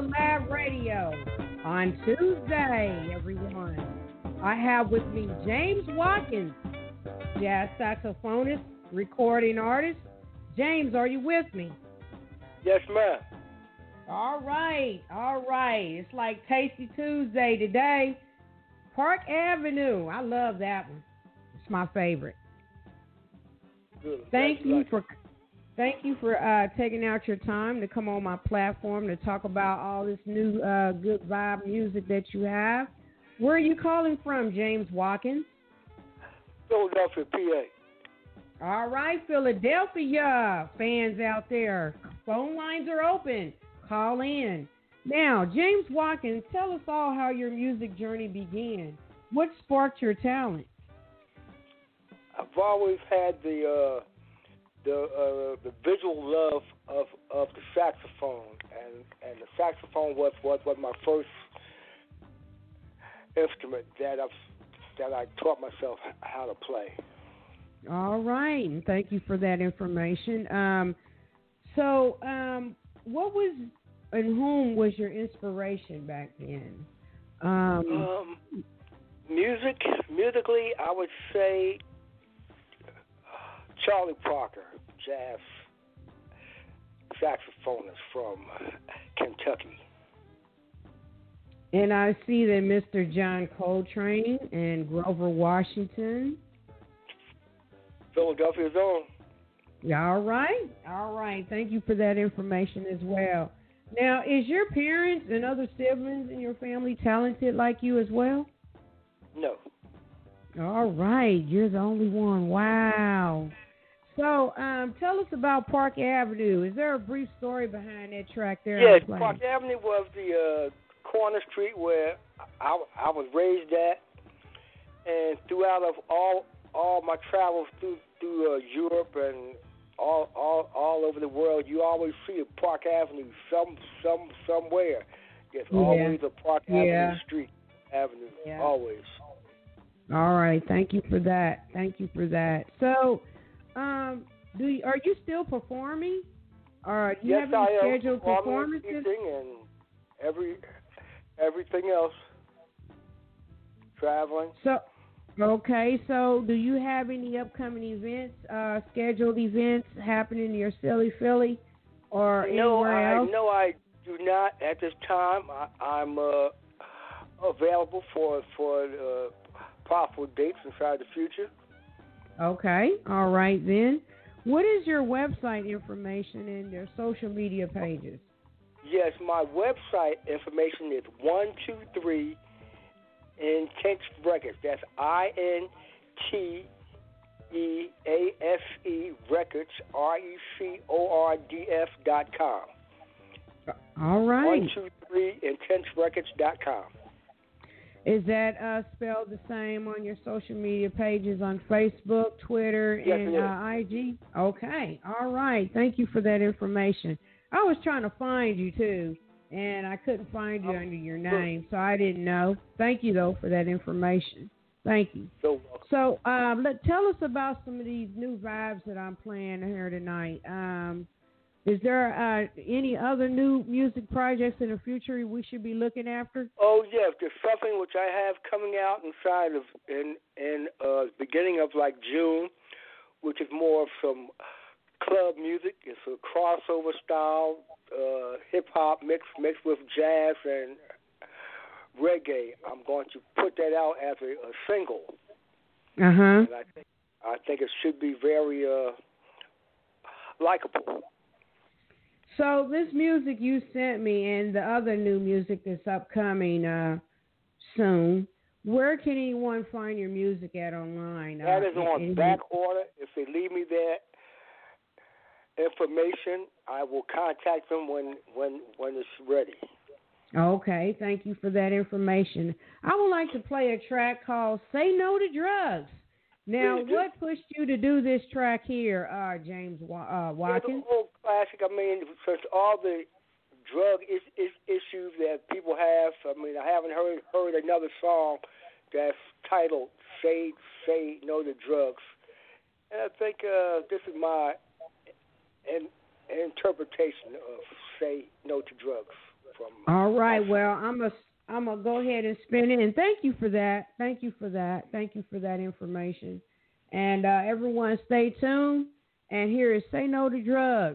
the Lab Radio on Tuesday, everyone. I have with me James Watkins, jazz saxophonist, recording artist. James, are you with me? Yes, ma'am. All right. It's like Tasty Tuesday today. Park Avenue. I love that one. It's my favorite. Good. Thank you for taking out your time to come on my platform to talk about all this new good vibe music that you have. Where are you calling from, James Watkins? Philadelphia, PA. All right, Philadelphia fans out there, phone lines are open. Call in. Now, James Watkins, tell us all how your music journey began. What sparked your talent? I've always had the visual love of the saxophone, and the saxophone was my first instrument that I taught myself how to play. All right, and thank you for that information. What was and whom was your inspiration back then? Musically, I would say Charlie Parker, jazz saxophonist from Kentucky. And I see that Mr. John Coltrane and Grover Washington. Philadelphia's own. All right. Thank you for that information as well. Now, is your parents and other siblings in your family talented like you as well? No. All right. You're the only one. Wow. So, tell us about Park Avenue. Is there a brief story behind that track there? Yes, Park Avenue was the corner street where I was raised at, and throughout of all my travels through Europe and all over the world, you always see a Park Avenue somewhere. There's always a Park Avenue street, always. All right, thank you for that. So, are you still performing? Or do you have any scheduled performances? And everything else, traveling. So do you have any upcoming events, scheduled events happening near Silly Philly or anywhere else? No, I do not at this time. I'm available for possible dates inside the future. Okay, all right then. What is your website information and your social media pages? Yes, my website information is 123 Intense Records. That's INTEASE Records, RECORDS.com. All right. 123intenserecords.com. Is that spelled the same on your social media pages on Facebook, Twitter, and IG? Okay. All right. Thank you for that information. I was trying to find you, too, and I couldn't find you under your name, so I didn't know. Thank you, though, for that information. Thank you. So tell us about some of these new vibes that I'm playing here tonight. Is there any other new music projects in the future we should be looking after? Oh, yes. There's something which I have coming out inside of in beginning of like June, which is more of some club music. It's a crossover style, hip-hop mixed with jazz and reggae. I'm going to put that out as a single. Uh-huh. And I think it should be very likable. So this music you sent me and the other new music that's upcoming soon, where can anyone find your music at online? That is on back order. If they leave me their information, I will contact them when it's ready. Okay, thank you for that information. I would like to play a track called Say No to Drugs. Now, what pushed you to do this track here, James Watkins? It's an old classic. I mean, since all the drug issues that people have, I mean, I haven't heard another song that's titled Say No to Drugs. And I think this is my interpretation of Say No to Drugs. All right. Well, I'm gonna go ahead and spin it, and thank you for that. Thank you for that. Thank you for that information. And everyone, stay tuned. And here is "Say No to Drugs."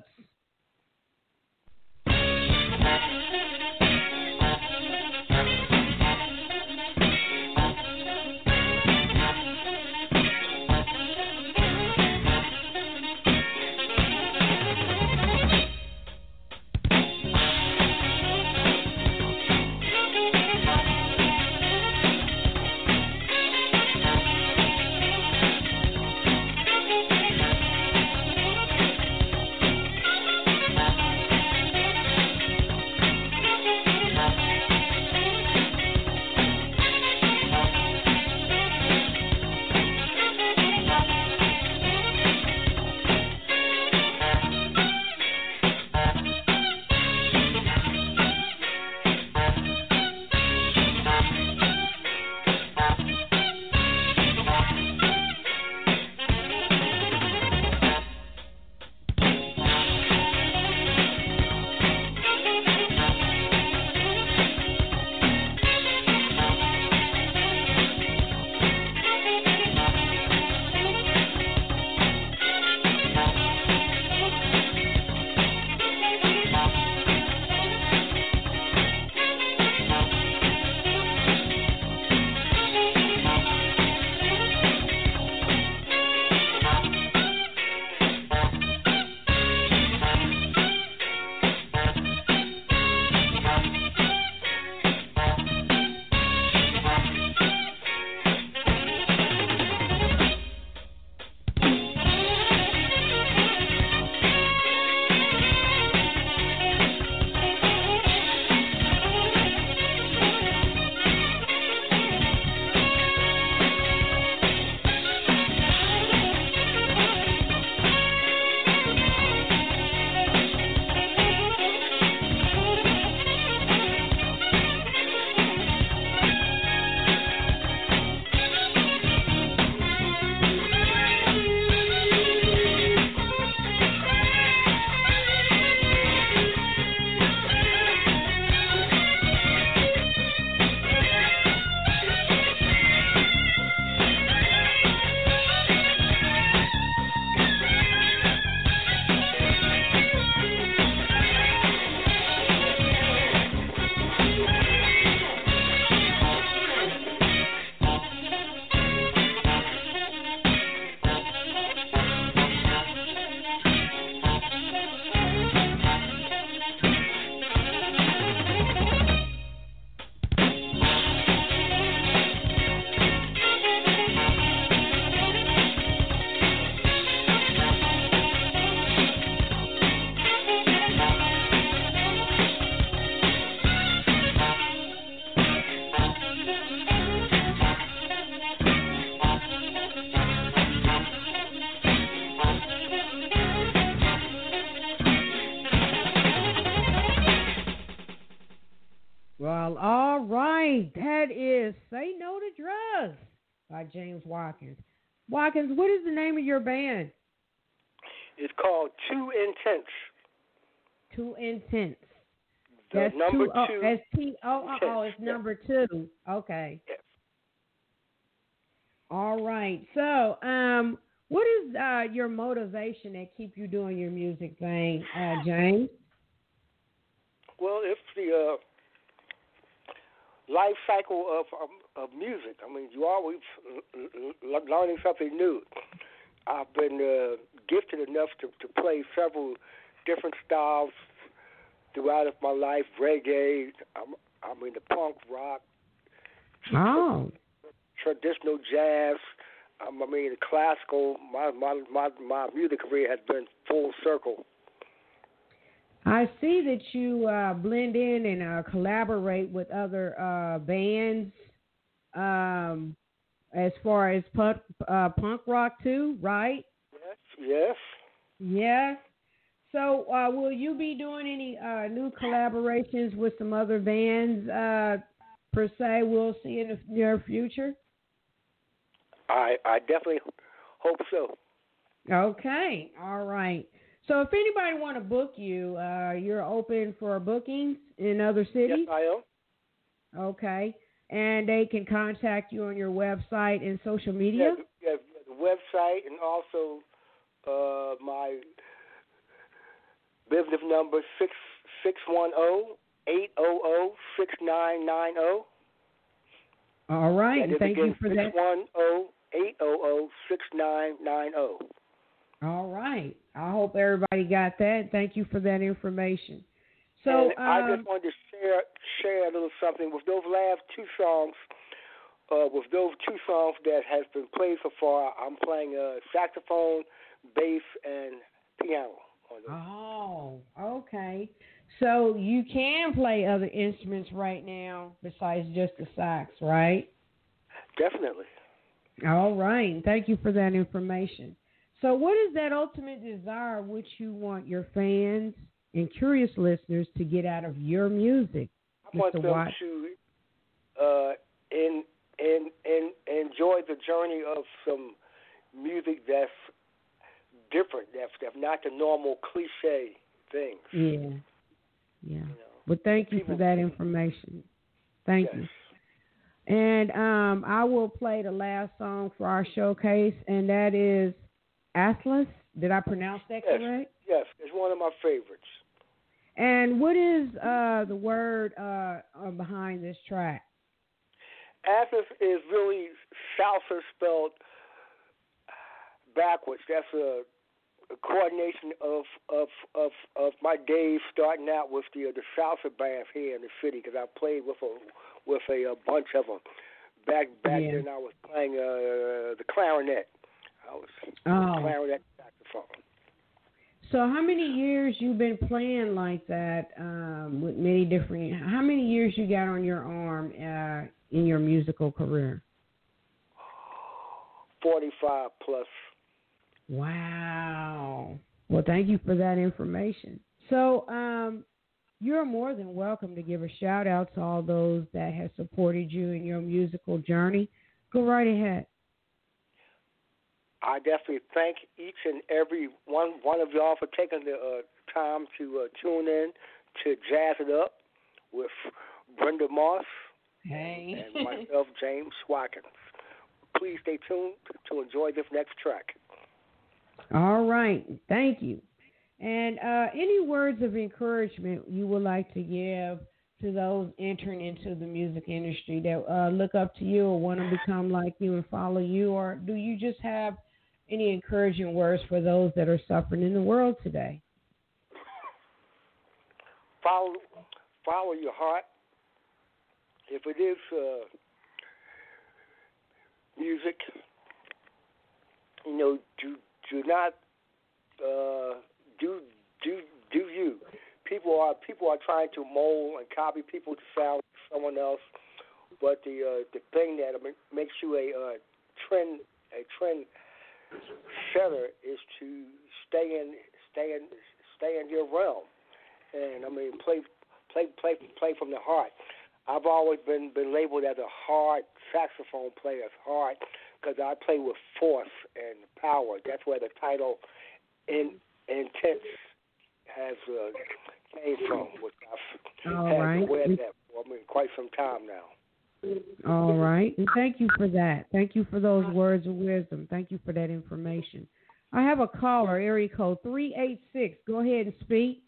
Well, all right. That is "Say No to Drugs" by James Watkins. Watkins, what is the name of your band? It's called Too Intense. Too Intense. The That's number two. two. It's number 2. Okay. Yes. All right. So, what is your motivation that keep you doing your music thing, James? Well, it's the life cycle of music. I mean, you always learning something new. I've been gifted enough to play several different styles throughout of my life. Reggae, I'm into punk rock, traditional jazz. I mean, classical. My music career has been full circle. I see that you blend in and collaborate with other bands as far as punk rock too, right? Yes. Yes. So will you be doing any new collaborations with some other bands per se we'll see in the near future? I definitely hope so. Okay. All right. So if anybody want to book you, you're open for bookings in other cities? Yes, I am. Okay. And they can contact you on your website and social media? Yeah, the website and also my business number 610-800-6990. All right. And thank you for that. 610-800-6990. All right. I hope everybody got that. Thank you for that information. So I just wanted to share a little something with those last two songs. With those two songs that has been played so far, I'm playing saxophone, bass, and piano on those. Oh, okay. So you can play other instruments right now besides just the sax, right? Definitely. All right. Thank you for that information. So what is that ultimate desire which you want your fans and curious listeners to get out of your music? I want them to enjoy the journey of some music that's different, that's not the normal cliche things. Yeah. Yeah. Well, thank you for that information. Thank you. And I will play the last song for our showcase, and that is Atlas. Did I pronounce that correct? Yes, it's one of my favorites. And what is the word behind this track? Atlas is really salsa spelled backwards. That's a coordination of my days starting out with the salsa bands here in the city, because I played with a bunch of them. Back then I was playing the clarinet. I was clarinet saxophone. So how many years you been playing like that with many different? How many years you got on your arm in your musical career? 45 plus. Wow. Well, thank you for that information. So you're more than welcome to give a shout out to all those that have supported you in your musical journey. Go right ahead. I definitely thank each and every one of y'all for taking the time to tune in to Jazz It Up with Brenda Moss and myself, James Watkins. Please stay tuned to enjoy this next track. All right. Thank you. And any words of encouragement you would like to give to those entering into the music industry that look up to you or want to become like you and follow you? Or do you just have any encouraging words for those that are suffering in the world today? Follow your heart. If it is music, do not do you. People are trying to mold and copy people to sound like someone else, but the thing that makes you a trend setter is to stay in your realm, and play from the heart. I've always been labeled as a hard saxophone player, hard, because I play with force and power. That's where the title Intense has came from. Which I've had to wear that for quite some time now. All right. And thank you for that. Thank you for those words of wisdom. Thank you for that information. I have a caller, area code 386. Go ahead and speak.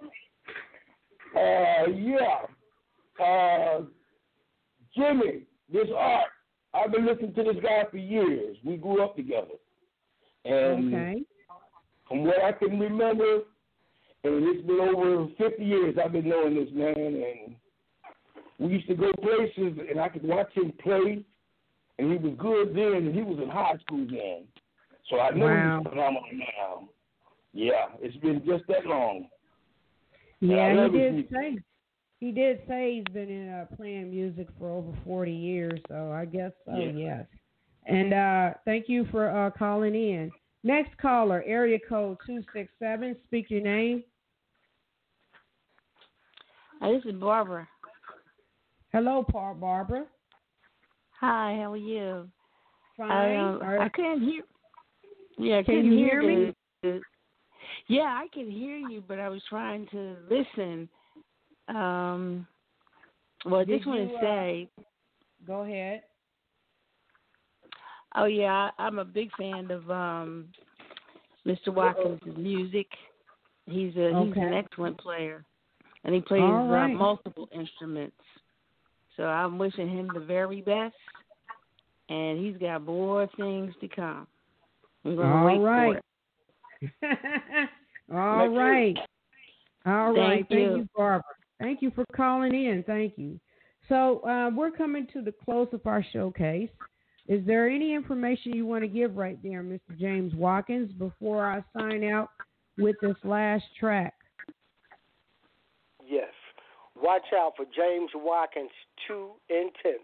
Jimmy, this art, I've been listening to this guy for years. We grew up together. And from what I can remember, and it's been over 50 years I've been knowing this man, and we used to go places, and I could watch him play, and he was good then, and he was in high school then. So I know he's phenomenal now. Yeah, it's been just that long. Yeah, he did say he's been playing music for over 40 years, so I guess so, yes. And thank you for calling in. Next caller, area code 267. Speak your name. This is Barbara. Hello, Barbara. Hi, how are you? Fine. I couldn't hear. Yeah, can you hear me? Yeah, I can hear you, but I was trying to listen. Well, I just want to say. Go ahead. Oh yeah, I'm a big fan of Mr. Watkins' music. He's an excellent player, and he plays multiple instruments. So I'm wishing him the very best, and he's got more things to come. I'm going to wait for it. All right. Thank Thank you, Barbara. Thank you for calling in. Thank you. So we're coming to the close of our showcase. Is there any information you want to give right there, Mr. James Watkins, before I sign out with this last track? Yes. Watch out for James Watkins, Too Intense.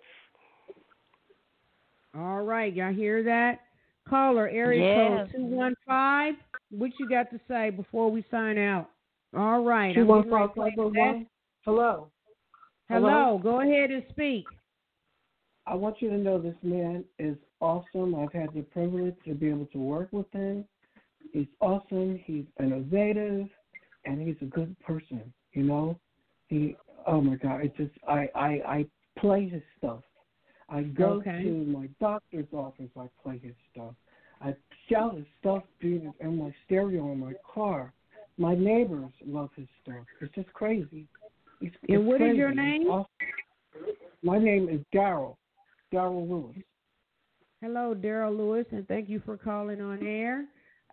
All right. Y'all hear that? Caller, area code 215. What you got to say before we sign out? All right. 215. Hello. Hello. Go ahead and speak. I want you to know this man is awesome. I've had the privilege to be able to work with him. He's awesome. He's innovative, and he's a good person. You know, oh my God, it's just I play his stuff. I go to my doctor's office. I play his stuff. I shout his stuff in my stereo in my car. My neighbors love his stuff. It's just crazy. And what crazy. Is your name? Awesome. My name is Daryl Lewis. Hello, Daryl Lewis, and thank you for calling on air.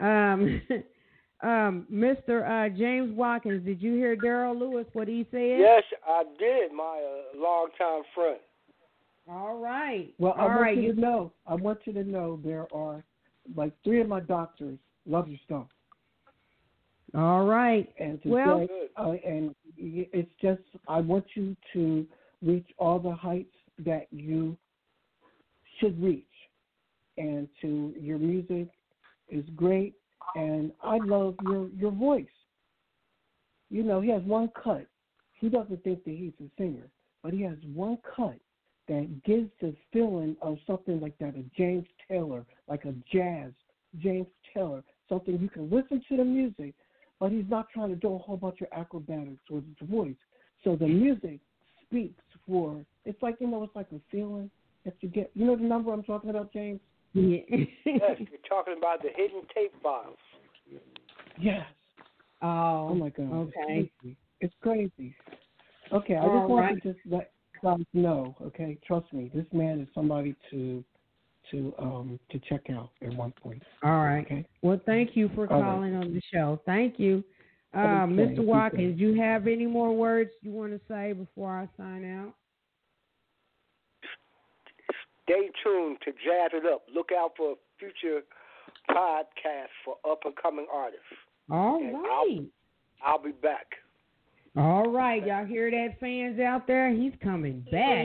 Mr. James Watkins, did you hear Daryl Lewis, what he said? Yes, I did, my longtime friend. All right. Well, I want you to know there are like 3 of my doctors love your stuff. All right. And and it's just I want you to reach all the heights that you should reach, and your music is great, and I love your voice. You know, he has one cut. He doesn't think that he's a singer, but he has one cut that gives the feeling of something like that, a James Taylor, like a jazz James Taylor, something you can listen to the music, but he's not trying to do a whole bunch of acrobatics with his voice. So the music speaks for, it's like a feeling that you get. You know the number I'm talking about, James? Yeah. Yes, you're talking about the hidden tape files. Yes. Oh my God. Okay. It's crazy. Okay, I just want to let guys know, okay? Trust me, this man is somebody to check out at one point. All right. Okay? Well, thank you for calling on the show. Thank you. Mr. Watkins, do you have any more words you want to say before I sign out? Stay tuned to Jazz It Up. Look out for future podcasts for up-and-coming artists. All right. I'll be back. All right. Y'all hear that, fans out there? He's coming back.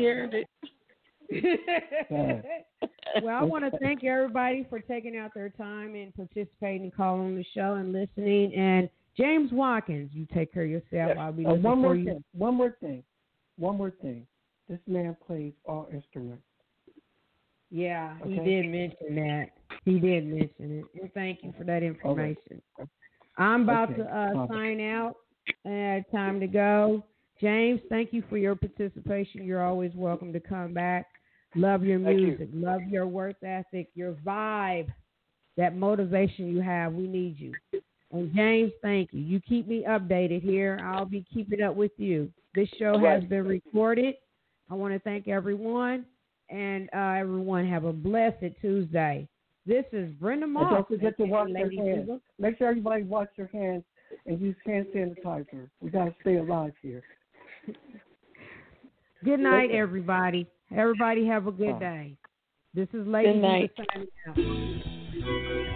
Well, I want to thank everybody for taking out their time and participating and calling on the show and listening. And James Watkins, you take care of yourself. Yes. I'll be looking for you. One more thing. This man plays all instruments. Yeah, he did mention that. He did mention it. And thank you for that information. Okay. I'm about to sign out. Time to go. James, thank you for your participation. You're always welcome to come back. Love your music. Love your work ethic, your vibe, that motivation you have. We need you. And James, thank you. You keep me updated here. I'll be keeping up with you. This show has been recorded. I want to thank everyone. And everyone have a blessed Tuesday. This is Brenda Moss. Don't forget to wash your hands. Make sure everybody wash your hands and use hand sanitizer. We got to stay alive here. Good night, everybody. Everybody have a good day. This is Lady Diva signing out.